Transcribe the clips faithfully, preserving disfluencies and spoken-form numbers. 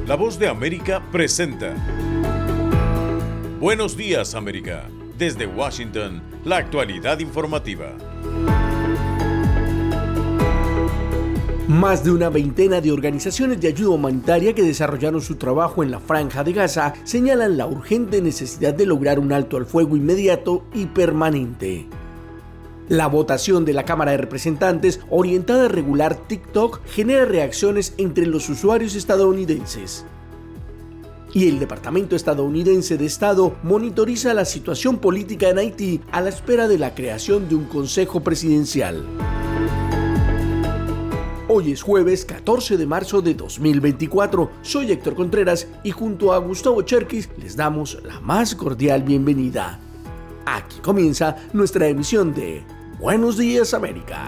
La Voz de América presenta Buenos Días, América. Desde Washington, la actualidad informativa. Más de una veintena de organizaciones de ayuda humanitaria que desarrollaron su trabajo en la Franja de Gaza señalan la urgente necesidad de lograr un alto al fuego inmediato y permanente. La votación de la Cámara de Representantes, orientada a regular TikTok, genera reacciones entre los usuarios estadounidenses. Y el Departamento estadounidense de Estado monitoriza la situación política en Haití a la espera de la creación de un consejo presidencial. Hoy es jueves catorce de marzo de dos mil veinticuatro. Soy Héctor Contreras y junto a Gustavo Cherkis les damos la más cordial bienvenida. Aquí comienza nuestra emisión de Buenos Días, América.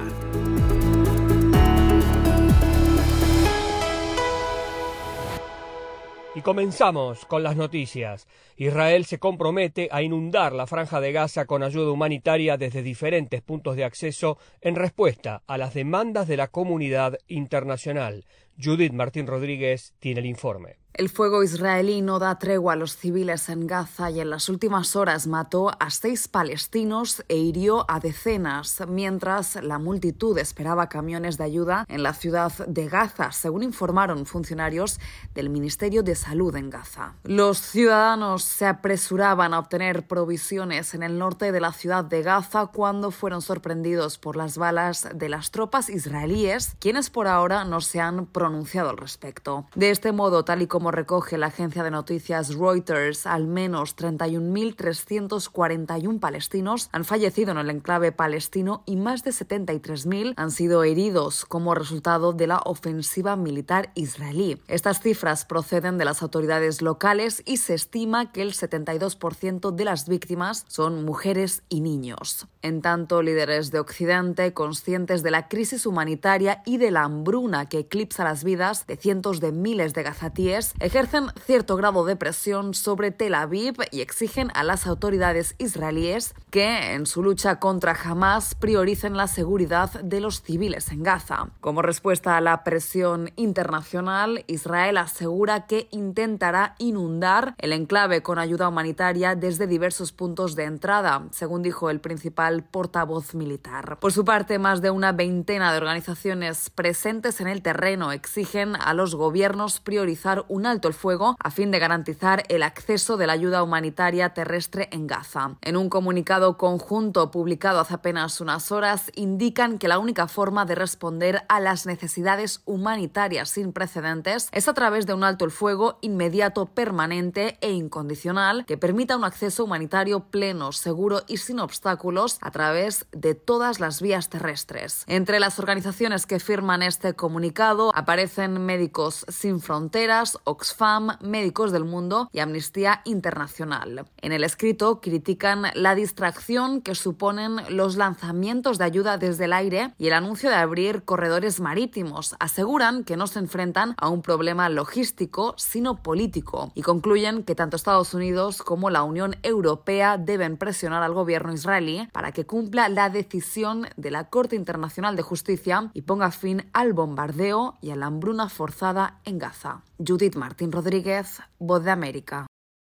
Y comenzamos con las noticias. Israel se compromete a inundar la Franja de Gaza con ayuda humanitaria desde diferentes puntos de acceso en respuesta a las demandas de la comunidad internacional. Judith Martín Rodríguez tiene el informe. El fuego israelí no da tregua a los civiles en Gaza y en las últimas horas mató a seis palestinos e hirió a decenas, mientras la multitud esperaba camiones de ayuda en la ciudad de Gaza, según informaron funcionarios del Ministerio de Salud en Gaza. Los ciudadanos se apresuraban a obtener provisiones en el norte de la ciudad de Gaza cuando fueron sorprendidos por las balas de las tropas israelíes, quienes por ahora no se han pronunciado al respecto. De este modo, tal y como Como recoge la agencia de noticias Reuters, al menos treinta y un mil trescientos cuarenta y uno palestinos han fallecido en el enclave palestino y más de setenta y tres mil han sido heridos como resultado de la ofensiva militar israelí. Estas cifras proceden de las autoridades locales y se estima que el setenta y dos por ciento de las víctimas son mujeres y niños. En tanto, líderes de Occidente, conscientes de la crisis humanitaria y de la hambruna que eclipsa las vidas de cientos de miles de gazatíes, ejercen cierto grado de presión sobre Tel Aviv y exigen a las autoridades israelíes que, en su lucha contra Hamás, prioricen la seguridad de los civiles en Gaza. Como respuesta a la presión internacional, Israel asegura que intentará inundar el enclave con ayuda humanitaria desde diversos puntos de entrada, según dijo el principal portavoz militar. Por su parte, más de una veintena de organizaciones presentes en el terreno exigen a los gobiernos priorizar un alto el fuego a fin de garantizar el acceso de la ayuda humanitaria terrestre en Gaza. En un comunicado conjunto publicado hace apenas unas horas, indican que la única forma de responder a las necesidades humanitarias sin precedentes es a través de un alto el fuego inmediato, permanente e incondicional que permita un acceso humanitario pleno, seguro y sin obstáculos a través de todas las vías terrestres. Entre las organizaciones que firman este comunicado aparecen Médicos Sin Fronteras, Oxfam, Médicos del Mundo y Amnistía Internacional. En el escrito critican la distracción que suponen los lanzamientos de ayuda desde el aire y el anuncio de abrir corredores marítimos. Aseguran que no se enfrentan a un problema logístico, sino político, y concluyen que tanto Estados Unidos como la Unión Europea deben presionar al gobierno israelí para que cumpla la decisión de la Corte Internacional de Justicia y ponga fin al bombardeo y a la hambruna forzada en Gaza. Judith Martín Rodríguez, Voz de América.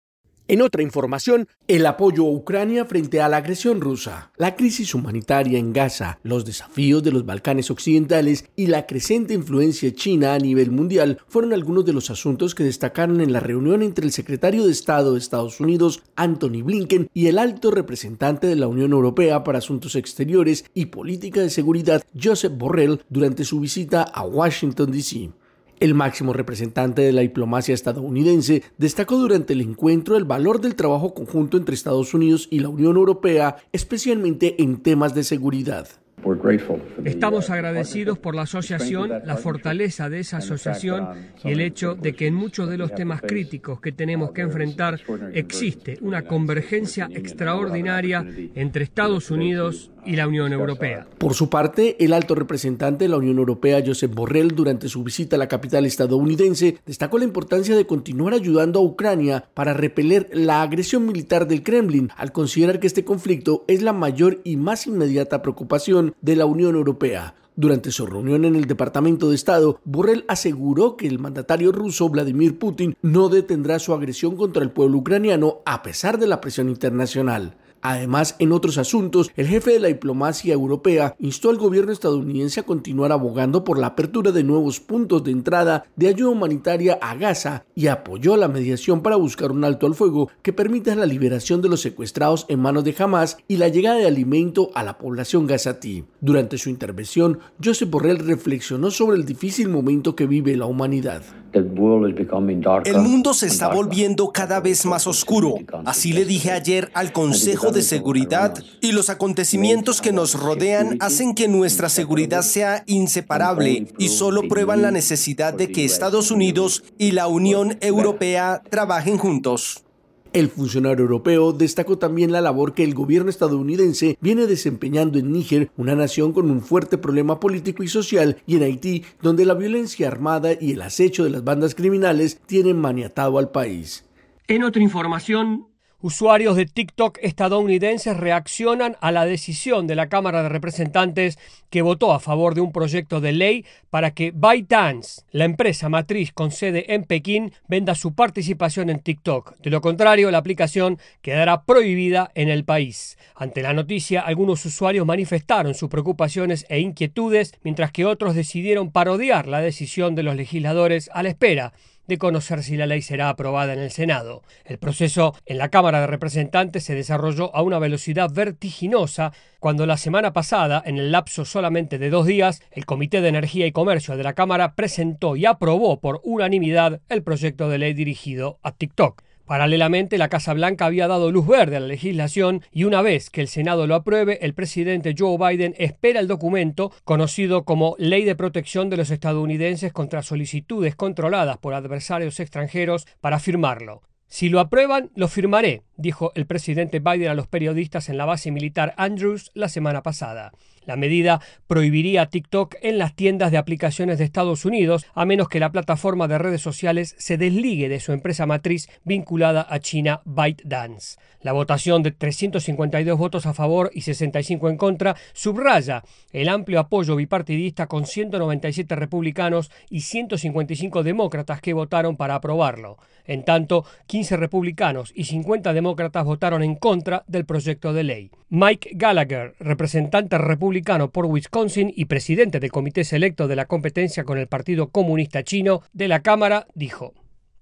En otra información, el apoyo a Ucrania frente a la agresión rusa, la crisis humanitaria en Gaza, los desafíos de los Balcanes occidentales y la creciente influencia china a nivel mundial fueron algunos de los asuntos que destacaron en la reunión entre el secretario de Estado de Estados Unidos, Antony Blinken, y el alto representante de la Unión Europea para Asuntos Exteriores y Política de Seguridad, Josep Borrell, durante su visita a Washington, D C El máximo representante de la diplomacia estadounidense destacó durante el encuentro el valor del trabajo conjunto entre Estados Unidos y la Unión Europea, especialmente en temas de seguridad. Estamos agradecidos por la asociación, la fortaleza de esa asociación y el hecho de que en muchos de los temas críticos que tenemos que enfrentar existe una convergencia extraordinaria entre Estados Unidos y la Unión Europea. Por su parte, el alto representante de la Unión Europea, Josep Borrell, durante su visita a la capital estadounidense, destacó la importancia de continuar ayudando a Ucrania para repeler la agresión militar del Kremlin, al considerar que este conflicto es la mayor y más inmediata preocupación de la Unión Europea. Durante su reunión en el Departamento de Estado, Borrell aseguró que el mandatario ruso Vladimir Putin no detendrá su agresión contra el pueblo ucraniano a pesar de la presión internacional. Además, en otros asuntos, el jefe de la diplomacia europea instó al gobierno estadounidense a continuar abogando por la apertura de nuevos puntos de entrada de ayuda humanitaria a Gaza y apoyó la mediación para buscar un alto al fuego que permita la liberación de los secuestrados en manos de Hamás y la llegada de alimento a la población gazatí. Durante su intervención, Josep Borrell reflexionó sobre el difícil momento que vive la humanidad. El mundo se está volviendo cada vez más oscuro. Así le dije ayer al Consejo de Seguridad, y los acontecimientos que nos rodean hacen que nuestra seguridad sea inseparable y solo prueban la necesidad de que Estados Unidos y la Unión Europea trabajen juntos. El funcionario europeo destacó también la labor que el gobierno estadounidense viene desempeñando en Níger, una nación con un fuerte problema político y social, y en Haití, donde la violencia armada y el acecho de las bandas criminales tienen maniatado al país. En otra información, usuarios de TikTok estadounidenses reaccionan a la decisión de la Cámara de Representantes que votó a favor de un proyecto de ley para que ByteDance, la empresa matriz con sede en Pekín, venda su participación en TikTok. De lo contrario, la aplicación quedará prohibida en el país. Ante la noticia, algunos usuarios manifestaron sus preocupaciones e inquietudes, mientras que otros decidieron parodiar la decisión de los legisladores a la espera de conocer si la ley será aprobada en el Senado. El proceso en la Cámara de Representantes se desarrolló a una velocidad vertiginosa cuando la semana pasada, en el lapso solamente de dos días, el Comité de Energía y Comercio de la Cámara presentó y aprobó por unanimidad el proyecto de ley dirigido a TikTok. Paralelamente, la Casa Blanca había dado luz verde a la legislación y una vez que el Senado lo apruebe, el presidente Joe Biden espera el documento conocido como Ley de Protección de los Estadounidenses contra Solicitudes Controladas por Adversarios Extranjeros para firmarlo. Si lo aprueban, lo firmaré, dijo el presidente Biden a los periodistas en la base militar Andrews la semana pasada. La medida prohibiría a TikTok en las tiendas de aplicaciones de Estados Unidos, a menos que la plataforma de redes sociales se desligue de su empresa matriz vinculada a China, ByteDance. La votación de trescientos cincuenta y dos votos a favor y sesenta y cinco en contra subraya el amplio apoyo bipartidista con ciento noventa y siete republicanos y ciento cincuenta y cinco demócratas que votaron para aprobarlo. En tanto, quince republicanos y cincuenta demócratas votaron en contra del proyecto de ley. Mike Gallagher, representante republicano por Wisconsin y presidente del Comité Selecto de la Competencia con el Partido Comunista Chino de la Cámara, dijo: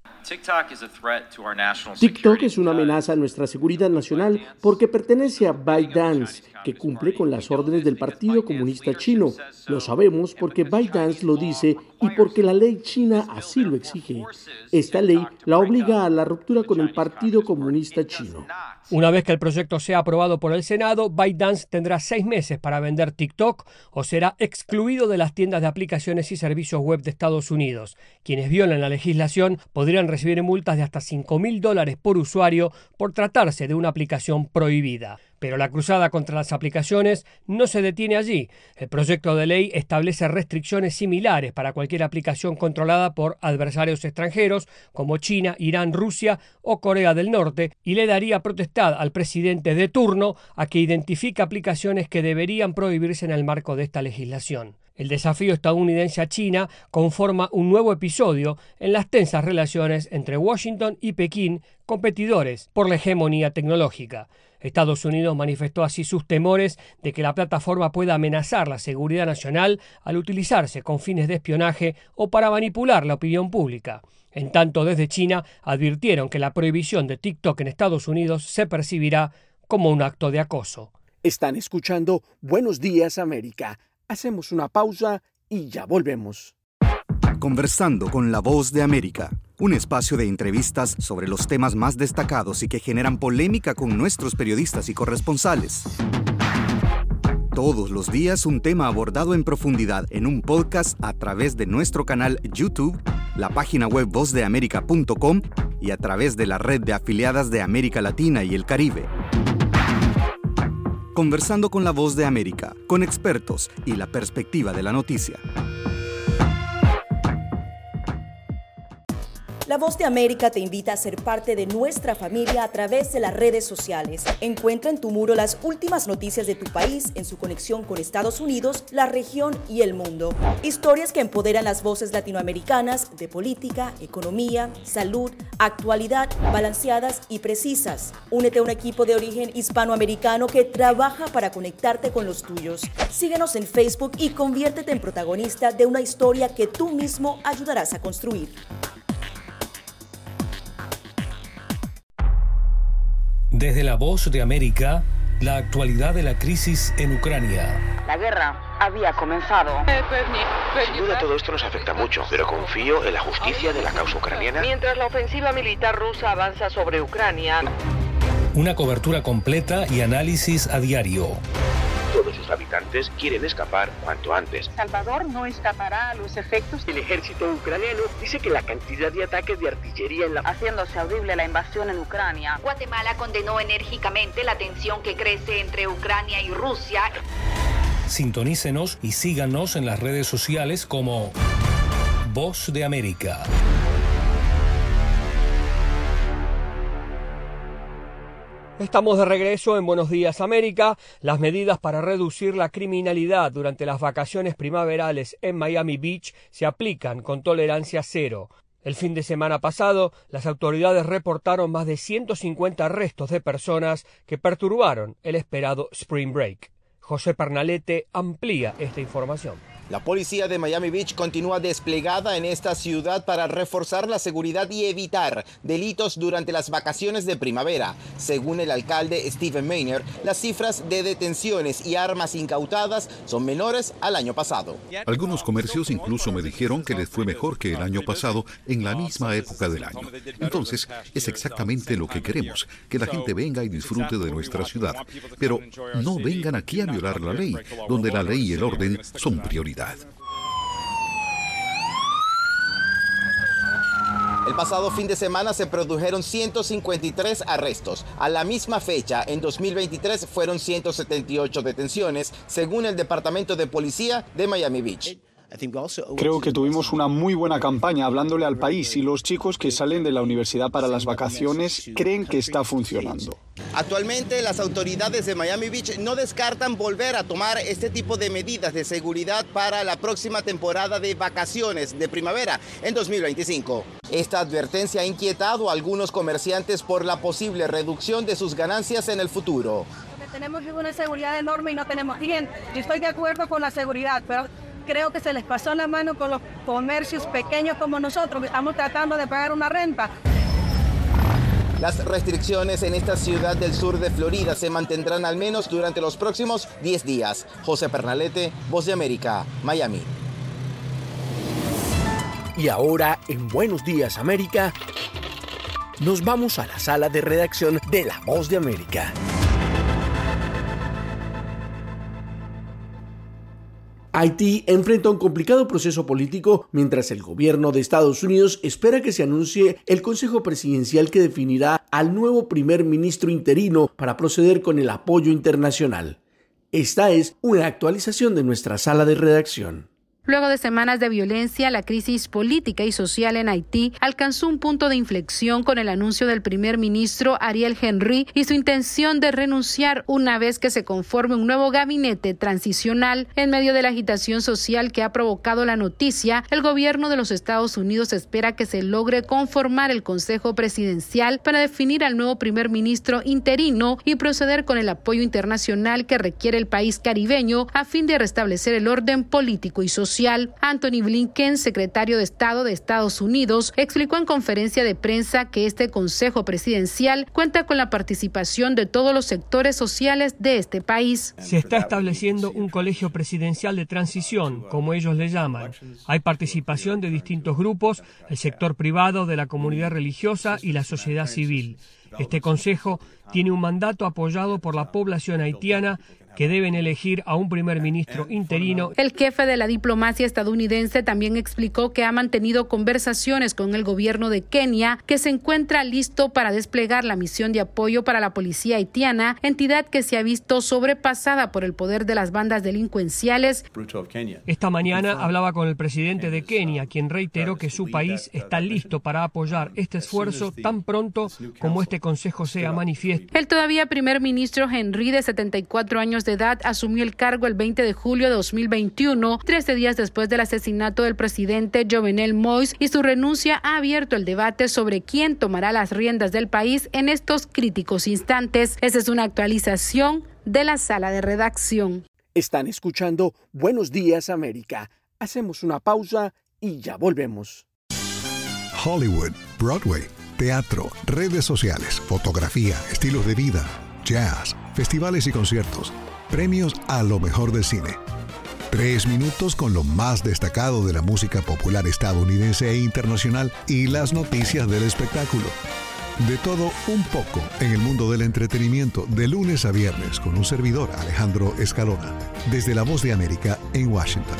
TikTok es una amenaza a nuestra seguridad nacional porque pertenece a ByteDance, que cumple con las órdenes del Partido Comunista Chino. Lo sabemos porque ByteDance lo dice y porque la ley china así lo exige. Esta ley la obliga a la ruptura con el Partido Comunista Chino. Una vez que el proyecto sea aprobado por el Senado, ByteDance tendrá seis meses para vender TikTok o será excluido de las tiendas de aplicaciones y servicios web de Estados Unidos. Quienes violen la legislación podrían recibir multas de hasta cinco mil dólares por usuario por tratarse de una aplicación prohibida. Pero la cruzada contra las aplicaciones no se detiene allí. El proyecto de ley establece restricciones similares para cualquier aplicación controlada por adversarios extranjeros como China, Irán, Rusia o Corea del Norte y le daría potestad al presidente de turno a que identifique aplicaciones que deberían prohibirse en el marco de esta legislación. El desafío estadounidense a China conforma un nuevo episodio en las tensas relaciones entre Washington y Pekín, competidores por la hegemonía tecnológica. Estados Unidos manifestó así sus temores de que la plataforma pueda amenazar la seguridad nacional al utilizarse con fines de espionaje o para manipular la opinión pública. En tanto, desde China advirtieron que la prohibición de TikTok en Estados Unidos se percibirá como un acto de acoso. Están escuchando Buenos Días América. Hacemos una pausa y ya volvemos. Conversando con la Voz de América, un espacio de entrevistas sobre los temas más destacados y que generan polémica con nuestros periodistas y corresponsales. Todos los días un tema abordado en profundidad en un podcast a través de nuestro canal YouTube, la página web voz de américa punto com y a través de la red de afiliadas de América Latina y el Caribe. Conversando con la Voz de América, con expertos y la perspectiva de la noticia. La Voz de América te invita a ser parte de nuestra familia a través de las redes sociales. Encuentra en tu muro las últimas noticias de tu país en su conexión con Estados Unidos, la región y el mundo. Historias que empoderan las voces latinoamericanas de política, economía, salud, actualidad, balanceadas y precisas. Únete a un equipo de origen hispanoamericano que trabaja para conectarte con los tuyos. Síguenos en Facebook y conviértete en protagonista de una historia que tú mismo ayudarás a construir. Desde la Voz de América, la actualidad de la crisis en Ucrania. La guerra había comenzado. Sin duda todo esto nos afecta mucho, pero confío en la justicia de la causa ucraniana. Mientras la ofensiva militar rusa avanza sobre Ucrania. Una cobertura completa y análisis a diario. Todos sus habitantes quieren escapar cuanto antes. Salvador no escapará a los efectos. El ejército ucraniano dice que la cantidad de ataques de artillería en la... haciéndose audible la invasión en Ucrania. Guatemala condenó enérgicamente la tensión que crece entre Ucrania y Rusia. Sintonícenos y síganos en las redes sociales como Voz de América. Estamos de regreso en Buenos Días América. Las medidas para reducir la criminalidad durante las vacaciones primaverales en Miami Beach se aplican con tolerancia cero. El fin de semana pasado, las autoridades reportaron más de ciento cincuenta arrestos de personas que perturbaron el esperado Spring Break. José Pernalete amplía esta información. La policía de Miami Beach continúa desplegada en esta ciudad para reforzar la seguridad y evitar delitos durante las vacaciones de primavera. Según el alcalde Stephen Maynard, las cifras de detenciones y armas incautadas son menores al año pasado. Algunos comercios incluso me dijeron que les fue mejor que el año pasado en la misma época del año. Entonces, es exactamente lo que queremos, que la gente venga y disfrute de nuestra ciudad. Pero no vengan aquí a violar la ley, donde la ley y el orden son prioridad. El pasado fin de semana se produjeron ciento cincuenta y tres arrestos. A la misma fecha, en dos mil veintitrés, fueron ciento setenta y ocho detenciones, según el Departamento de Policía de Miami Beach. Creo que tuvimos una muy buena campaña hablándole al país y los chicos que salen de la universidad para las vacaciones creen que está funcionando. Actualmente, las autoridades de Miami Beach no descartan volver a tomar este tipo de medidas de seguridad para la próxima temporada de vacaciones de primavera en dos mil veinticinco. Esta advertencia ha inquietado a algunos comerciantes por la posible reducción de sus ganancias en el futuro. Tenemos una seguridad enorme y no tenemos clientes. Yo estoy de acuerdo con la seguridad, pero creo que se les pasó la mano con los comercios pequeños como nosotros, que estamos tratando de pagar una renta. Las restricciones en esta ciudad del sur de Florida se mantendrán al menos durante los próximos diez días. José Pernalete, Voz de América, Miami. Y ahora, en Buenos Días América, nos vamos a la sala de redacción de La Voz de América. Haití enfrenta un complicado proceso político mientras el gobierno de Estados Unidos espera que se anuncie el Consejo Presidencial que definirá al nuevo primer ministro interino para proceder con el apoyo internacional. Esta es una actualización de nuestra sala de redacción. Luego de semanas de violencia, la crisis política y social en Haití alcanzó un punto de inflexión con el anuncio del primer ministro Ariel Henry y su intención de renunciar una vez que se conforme un nuevo gabinete transicional. En medio de la agitación social que ha provocado la noticia, el gobierno de los Estados Unidos espera que se logre conformar el Consejo Presidencial para definir al nuevo primer ministro interino y proceder con el apoyo internacional que requiere el país caribeño a fin de restablecer el orden político y social. Anthony Blinken, secretario de Estado de Estados Unidos, explicó en conferencia de prensa que este Consejo Presidencial cuenta con la participación de todos los sectores sociales de este país. Se está estableciendo un colegio presidencial de transición, como ellos le llaman. Hay participación de distintos grupos, el sector privado, de la comunidad religiosa y la sociedad civil. Este consejo tiene un mandato apoyado por la población haitiana que deben elegir a un primer ministro interino. El jefe de la diplomacia estadounidense también explicó que ha mantenido conversaciones con el gobierno de Kenia, que se encuentra listo para desplegar la misión de apoyo para la policía haitiana, entidad que se ha visto sobrepasada por el poder de las bandas delincuenciales. Esta mañana hablaba con el presidente de Kenia, quien reiteró que su país está listo para apoyar este esfuerzo tan pronto como este consejo sea manifiesto. El todavía primer ministro Henry, de setenta y cuatro años de edad, asumió el cargo el veinte de julio de dos mil veintiuno, trece días después del asesinato del presidente Jovenel Moïse, y su renuncia ha abierto el debate sobre quién tomará las riendas del país en estos críticos instantes. Esa es una actualización de la sala de redacción. Están escuchando Buenos Días América. Hacemos una pausa y ya volvemos. Hollywood, Broadway, teatro, redes sociales, fotografía, estilos de vida, jazz, festivales y conciertos, premios a lo mejor del cine. Tres minutos con lo más destacado de la música popular estadounidense e internacional y las noticias del espectáculo. De todo un poco en el mundo del entretenimiento, de lunes a viernes, con un servidor, Alejandro Escalona, desde La Voz de América en Washington.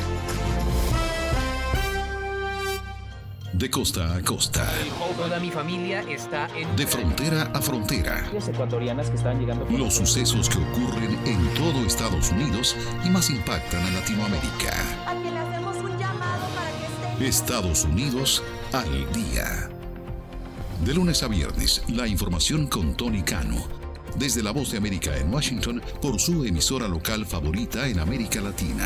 De costa a costa. Toda mi familia está en... De frontera a frontera. ecuatorianas que están llegando... Los sucesos que ocurren en todo Estados Unidos y más impactan a Latinoamérica. A quien le hacemos un llamado para que esté... Estados Unidos al día. De lunes a viernes, la información con Tony Cano. Desde La Voz de América en Washington, por su emisora local favorita en América Latina.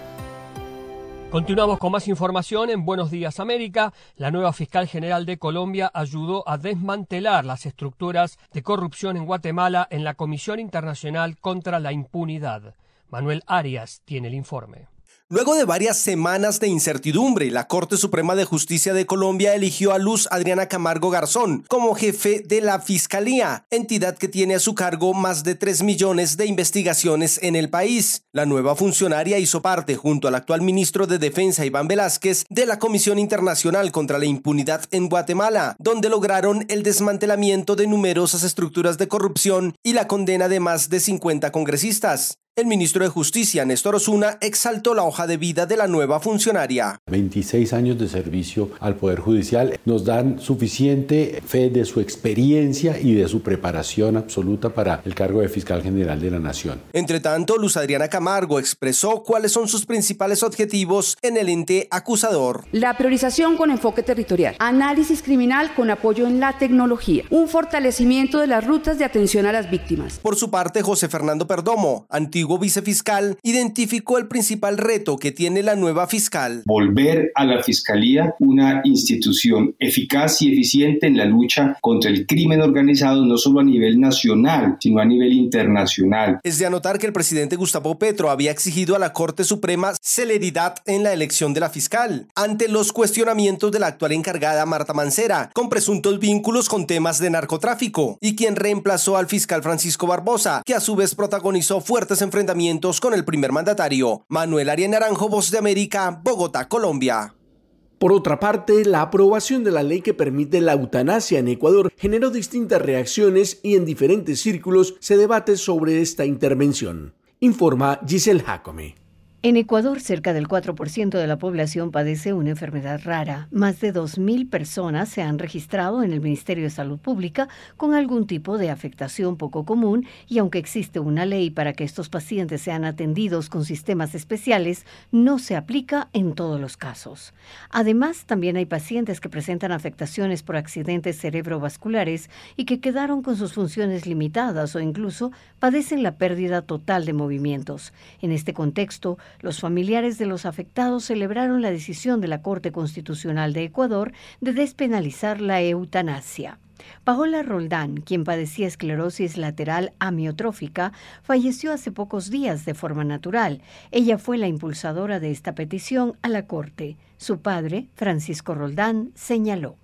Continuamos con más información en Buenos Días América. La nueva fiscal general de Colombia ayudó a desmantelar las estructuras de corrupción en Guatemala en la Comisión Internacional contra la Impunidad. Manuel Arias tiene el informe. Luego de varias semanas de incertidumbre, la Corte Suprema de Justicia de Colombia eligió a Luz Adriana Camargo Garzón como jefe de la Fiscalía, entidad que tiene a su cargo más de tres millones de investigaciones en el país. La nueva funcionaria hizo parte, junto al actual ministro de Defensa Iván Velázquez, de la Comisión Internacional contra la Impunidad en Guatemala, donde lograron el desmantelamiento de numerosas estructuras de corrupción y la condena de más de cincuenta congresistas. El ministro de Justicia, Néstor Osuna, exaltó la hoja de vida de la nueva funcionaria. veintiséis años de servicio al Poder Judicial nos dan suficiente fe de su experiencia y de su preparación absoluta para el cargo de Fiscal General de la Nación. Entre tanto, Luz Adriana Camargo expresó cuáles son sus principales objetivos en el ente acusador. La priorización con enfoque territorial, análisis criminal con apoyo en la tecnología, un fortalecimiento de las rutas de atención a las víctimas. Por su parte, José Fernando Perdomo, antiguo vicefiscal, identificó el principal reto que tiene la nueva fiscal. Volver a la Fiscalía una institución eficaz y eficiente en la lucha contra el crimen organizado, no solo a nivel nacional, sino a nivel internacional. Es de anotar que el presidente Gustavo Petro había exigido a la Corte Suprema celeridad en la elección de la fiscal, ante los cuestionamientos de la actual encargada Marta Mancera, con presuntos vínculos con temas de narcotráfico, y quien reemplazó al fiscal Francisco Barbosa, que a su vez protagonizó fuertes enfrentamientos enfrentamientos con el primer mandatario. Manuel Arias Naranjo, Voz de América, Bogotá, Colombia. Por otra parte, la aprobación de la ley que permite la eutanasia en Ecuador generó distintas reacciones y en diferentes círculos se debate sobre esta intervención. Informa Giselle Jacome. En Ecuador, cerca del cuatro por ciento de la población padece una enfermedad rara. Más de dos mil personas se han registrado en el Ministerio de Salud Pública con algún tipo de afectación poco común y aunque existe una ley para que estos pacientes sean atendidos con sistemas especiales, no se aplica en todos los casos. Además, también hay pacientes que presentan afectaciones por accidentes cerebrovasculares y que quedaron con sus funciones limitadas o incluso padecen la pérdida total de movimientos. En este contexto, los familiares de los afectados celebraron la decisión de la Corte Constitucional de Ecuador de despenalizar la eutanasia. Paola Roldán, quien padecía esclerosis lateral amiotrófica, falleció hace pocos días de forma natural. Ella fue la impulsadora de esta petición a la Corte. Su padre, Francisco Roldán, señaló: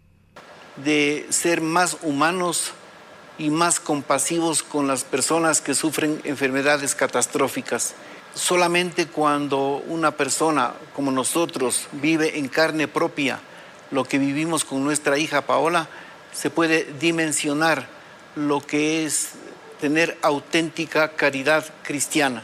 de ser más humanos y más compasivos con las personas que sufren enfermedades catastróficas. Solamente cuando una persona como nosotros vive en carne propia lo que vivimos con nuestra hija Paola, se puede dimensionar lo que es tener auténtica caridad cristiana.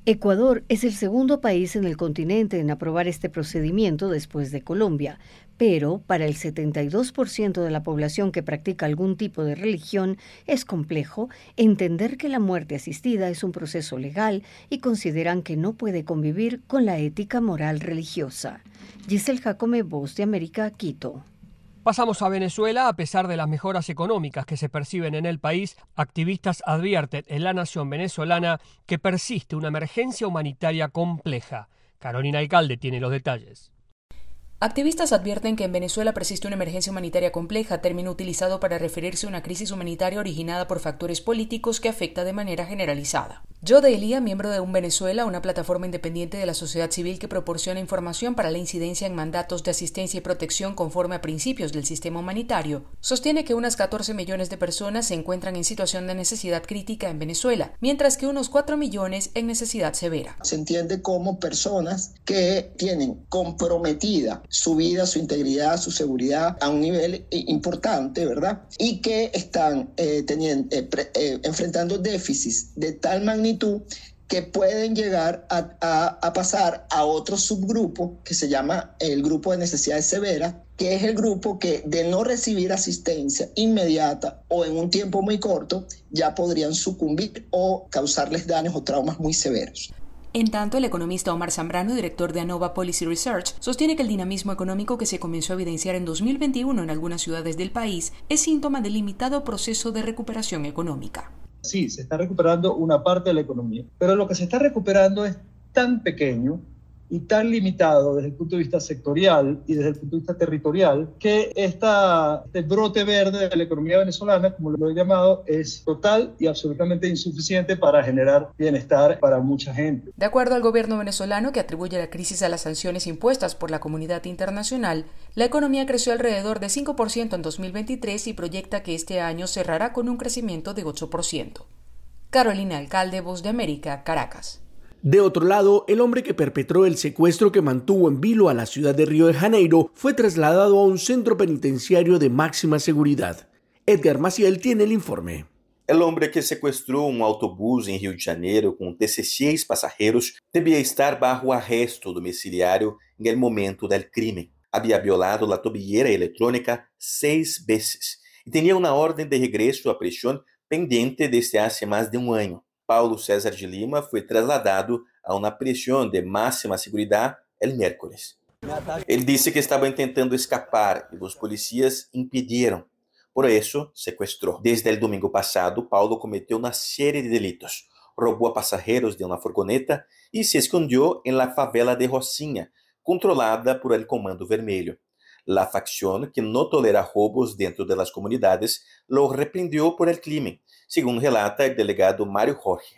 Ecuador es el segundo país en el continente en aprobar este procedimiento después de Colombia, pero para el setenta y dos por ciento de la población que practica algún tipo de religión es complejo entender que la muerte asistida es un proceso legal y consideran que no puede convivir con la ética moral religiosa. Giselle Jacome, Voz de América, Quito. Pasamos a Venezuela. A pesar de las mejoras económicas que se perciben en el país, activistas advierten en La Nación venezolana que persiste una emergencia humanitaria compleja. Carolina Alcalde tiene los detalles. Activistas advierten que en Venezuela persiste una emergencia humanitaria compleja, término utilizado para referirse a una crisis humanitaria originada por factores políticos que afecta de manera generalizada. Joe Delia, miembro de Un Venezuela, una plataforma independiente de la sociedad civil que proporciona información para la incidencia en mandatos de asistencia y protección conforme a principios del sistema humanitario, sostiene que unas catorce millones de personas se encuentran en situación de necesidad crítica en Venezuela, mientras que unos cuatro millones en necesidad severa. Se entiende como personas que tienen comprometida su vida, su integridad, su seguridad a un nivel importante, ¿verdad? Y que están eh, teniendo, eh, pre, eh, enfrentando déficits de tal magnitud que pueden llegar a, a, a pasar a otro subgrupo que se llama el grupo de necesidades severas, que es el grupo que de no recibir asistencia inmediata o en un tiempo muy corto ya podrían sucumbir o causarles daños o traumas muy severos. En tanto, el economista Omar Zambrano, director de ANOVA Policy Research, sostiene que el dinamismo económico que se comenzó a evidenciar en dos mil veintiuno en algunas ciudades del país es síntoma del limitado proceso de recuperación económica. Sí, se está recuperando una parte de la economía, pero lo que se está recuperando es tan pequeño y tan limitado desde el punto de vista sectorial y desde el punto de vista territorial que esta, este brote verde de la economía venezolana, como lo he llamado, es total y absolutamente insuficiente para generar bienestar para mucha gente. De acuerdo al gobierno venezolano, que atribuye la crisis a las sanciones impuestas por la comunidad internacional, la economía creció alrededor de cinco por ciento en dos mil veintitrés y proyecta que este año cerrará con un crecimiento de ocho por ciento. Carolina Alcalde, Voz de América, Caracas. De otro lado, el hombre que perpetró el secuestro que mantuvo en vilo a la ciudad de Río de Janeiro fue trasladado a un centro penitenciario de máxima seguridad. Edgar Maciel tiene el informe. El hombre que secuestró un autobús en Río de Janeiro con dieciséis pasajeros debía estar bajo arresto domiciliario en el momento del crimen. Había violado la tobillera electrónica seis veces y tenía una orden de regreso a prisión pendiente desde hace más de un año. Paulo César de Lima fue trasladado a una prisión de máxima seguridad el miércoles. Él dice que estaba intentando escapar y los policías impidieron. Por eso, secuestró. Desde el domingo pasado, Paulo cometió una serie de delitos. Robó a pasajeros de una furgoneta y se escondió en la favela de Rocinha, controlada por el Comando Vermelho. La facción, que no tolera robos dentro de las comunidades, lo reprendió por el crimen, según relata el delegado Mario Jorge.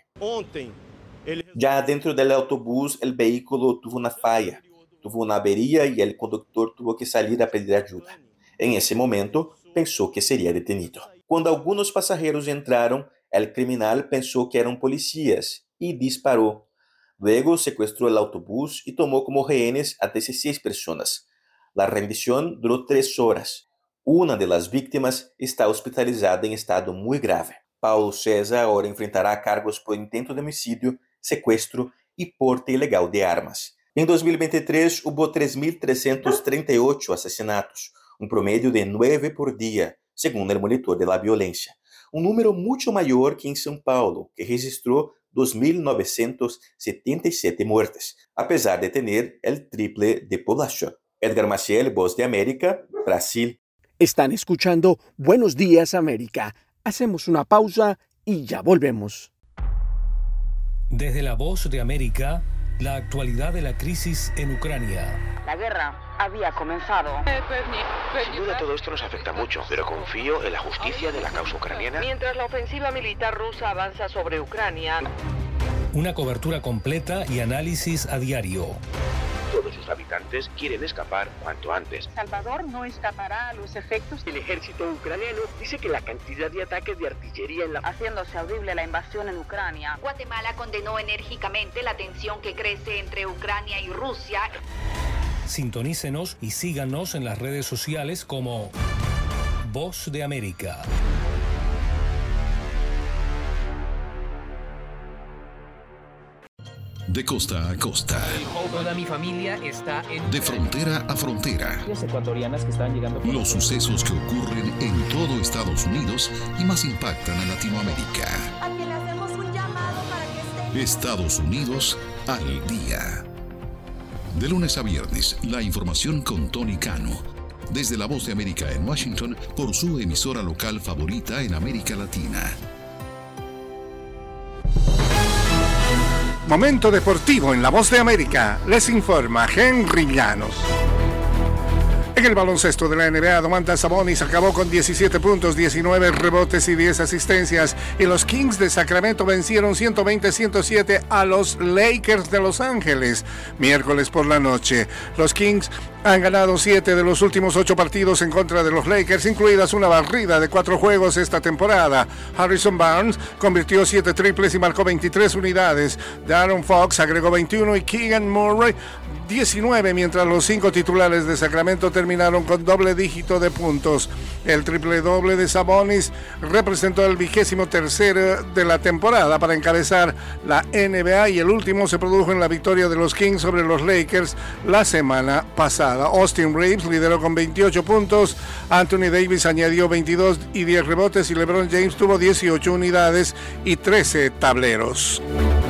Ya dentro del autobús, el vehículo tuvo una falla, tuvo una avería y el conductor tuvo que salir a pedir ayuda. En ese momento, pensó que sería detenido. Cuando algunos pasajeros entraron, el criminal pensó que eran policías y disparó. Luego secuestró el autobús y tomó como rehenes a dieciséis personas. La rendición duró tres horas. Una de las víctimas está hospitalizada en estado muy grave. Paulo César ahora enfrentará cargos por intento de homicidio, secuestro y porte ilegal de armas. En dos mil veintitrés hubo tres mil trescientos treinta y ocho asesinatos, un promedio de nueve por día, según el monitor de la violencia. Un número mucho mayor que en São Paulo, que registró dos mil novecientas setenta y siete muertes, a pesar de tener el triple de población. Edgar Maciel, Voz de América, Brasil. Están escuchando Buenos Días América. Hacemos una pausa y ya volvemos. Desde la Voz de América, la actualidad de la crisis en Ucrania. La guerra había comenzado. Sin duda todo esto nos afecta mucho, pero confío en la justicia de la causa ucraniana. Mientras la ofensiva militar rusa avanza sobre Ucrania. Una cobertura completa y análisis a diario. Todos sus habitantes quieren escapar cuanto antes. Salvador no escapará a los efectos. El ejército ucraniano dice que la cantidad de ataques de artillería en la... haciéndose audible la invasión en Ucrania. Guatemala condenó enérgicamente la tensión que crece entre Ucrania y Rusia. Sintonícenos y síganos en las redes sociales como Voz de América. De costa a costa. Toda mi familia está en... De frontera a frontera. Las ecuatorianas que están llegando... Por los sucesos que ocurren en todo Estados Unidos y más impactan a Latinoamérica. A quien le hacemos un llamado para que esté... Estados Unidos al día. De lunes a viernes, la información con Tony Cano. Desde La Voz de América en Washington, por su emisora local favorita en América Latina. Momento deportivo en La Voz de América. Les informa Henry Llanos. En el baloncesto de la N B A, Domantas Sabonis acabó con diecisiete puntos, diecinueve rebotes y diez asistencias. Y los Kings de Sacramento vencieron ciento veinte a ciento siete a los Lakers de Los Ángeles miércoles por la noche. Los Kings han ganado siete de los últimos ocho partidos en contra de los Lakers, incluidas una barrida de cuatro juegos esta temporada. Harrison Barnes convirtió siete triples y marcó veintitrés unidades. De'Aaron Fox agregó veintiuno y Keegan Murray diecinueve, mientras los cinco titulares de Sacramento terminaron con doble dígito de puntos. El triple doble de Sabonis representó el vigésimo tercero de la temporada para encabezar la N B A y el último se produjo en la victoria de los Kings sobre los Lakers la semana pasada. Austin Reeves lideró con veintiocho puntos, Anthony Davis añadió veintidós y diez rebotes y LeBron James tuvo dieciocho unidades y trece tableros.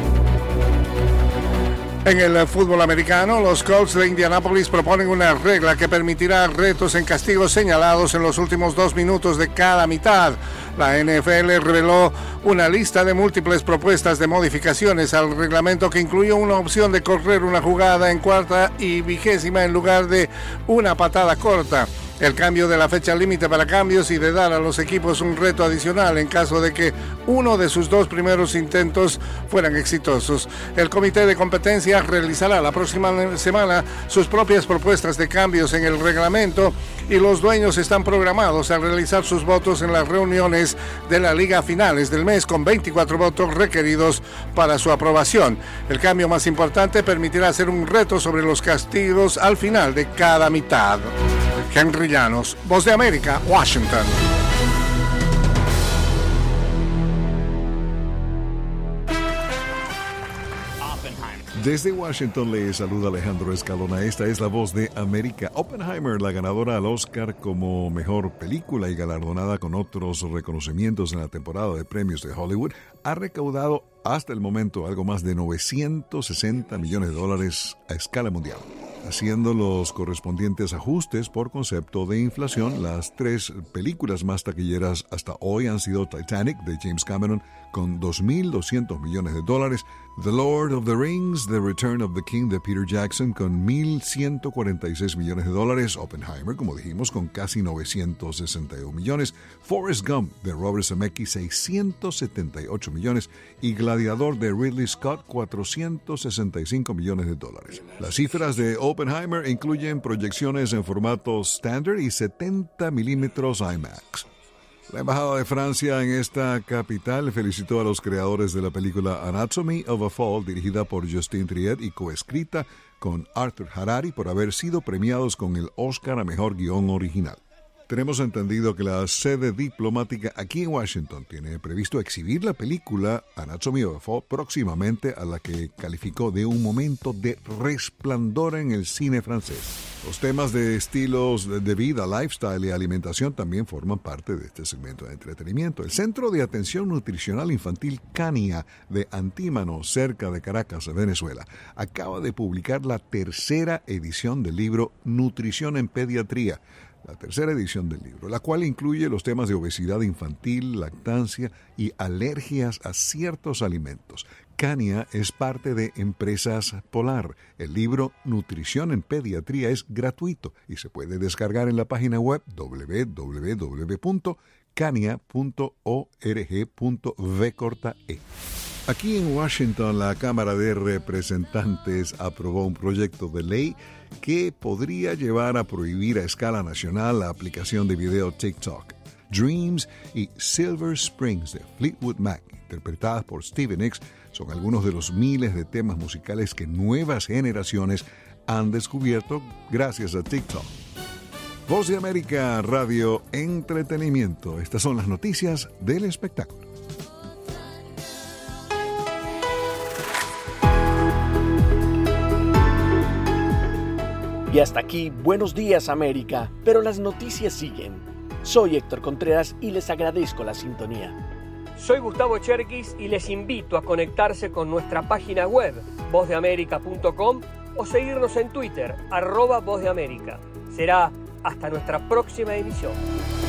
En el fútbol americano, los Colts de Indianápolis proponen una regla que permitirá retos en castigos señalados en los últimos dos minutos de cada mitad. La N F L reveló una lista de múltiples propuestas de modificaciones al reglamento que incluyó una opción de correr una jugada en cuarta y vigésima en lugar de una patada corta. El cambio de la fecha límite para cambios y de dar a los equipos un reto adicional en caso de que uno de sus dos primeros intentos fueran exitosos. El comité de competencia realizará la próxima semana sus propias propuestas de cambios en el reglamento y los dueños están programados a realizar sus votos en las reuniones de la liga a finales del mes con veinticuatro votos requeridos para su aprobación. El cambio más importante permitirá hacer un reto sobre los castigos al final de cada mitad. Henry Llanos, Voz de América, Washington. Desde Washington le saluda Alejandro Escalona. Esta es la Voz de América. Oppenheimer, la ganadora al Oscar como mejor película y galardonada con otros reconocimientos en la temporada de premios de Hollywood, ha recaudado hasta el momento algo más de novecientos sesenta millones de dólares a escala mundial. Haciendo los correspondientes ajustes por concepto de inflación, las tres películas más taquilleras hasta hoy han sido Titanic, de James Cameron, con dos mil doscientos millones de dólares, The Lord of the Rings, The Return of the King, de Peter Jackson, con mil ciento cuarenta y seis millones de dólares, Oppenheimer, como dijimos, con casi novecientos sesenta y uno millones, Forrest Gump, de Robert Zemeckis, seiscientos setenta y ocho millones, y Gladiador, de Ridley Scott, cuatrocientos sesenta y cinco millones de dólares. Las cifras de Oppenheimer incluyen proyecciones en formato Standard y setenta milímetros IMAX. La Embajada de Francia en esta capital felicitó a los creadores de la película Anatomy of a Fall, dirigida por Justine Triet y coescrita con Arthur Harari, por haber sido premiados con el Oscar a Mejor Guión Original. Tenemos entendido que la sede diplomática aquí en Washington tiene previsto exhibir la película Anatomy of a Fall próximamente, a la que calificó de un momento de resplandor en el cine francés. Los temas de estilos de vida, lifestyle y alimentación también forman parte de este segmento de entretenimiento. El Centro de Atención Nutricional Infantil Cania de Antímano, cerca de Caracas, Venezuela, acaba de publicar la tercera edición del libro Nutrición en Pediatría. La tercera edición del libro, la cual incluye los temas de obesidad infantil, lactancia y alergias a ciertos alimentos. Cania es parte de Empresas Polar. El libro Nutrición en Pediatría es gratuito y se puede descargar en la página web doble u doble u doble u punto cania punto org punto v. Aquí en Washington, la Cámara de Representantes aprobó un proyecto de ley que podría llevar a prohibir a escala nacional la aplicación de video TikTok. Dreams y Silver Springs de Fleetwood Mac, interpretadas por Stevie Nicks, son algunos de los miles de temas musicales que nuevas generaciones han descubierto gracias a TikTok. Voz de América, Radio Entretenimiento. Estas son las noticias del espectáculo. Y hasta aquí, Buenos Días América, pero las noticias siguen. Soy Héctor Contreras y les agradezco la sintonía. Soy Gustavo Cherkis y les invito a conectarse con nuestra página web, voz de américa punto com, o seguirnos en Twitter, arroba Voz de América. Será hasta nuestra próxima emisión.